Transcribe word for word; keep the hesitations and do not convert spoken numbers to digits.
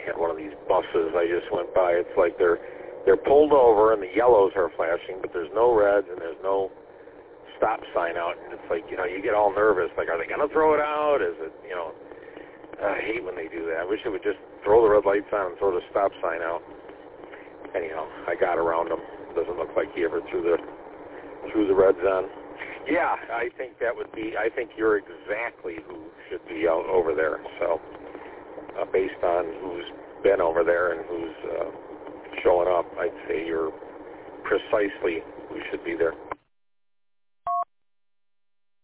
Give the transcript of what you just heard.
at one of these buses I just went by. It's like they're they're pulled over and the yellows are flashing, but there's no reds and there's no stop sign out. And it's like, you know, you get all nervous. Like, are they going to throw it out? Is it, you know, I hate when they do that. I wish they would just throw the red lights on and throw the stop sign out. Anyhow, I got around them. Doesn't look like he ever threw the threw the reds on. Yeah, I think that would be, I think you're exactly who should be out over there. So, uh, based on who's been over there and who's uh, showing up, I'd say you're precisely who should be there.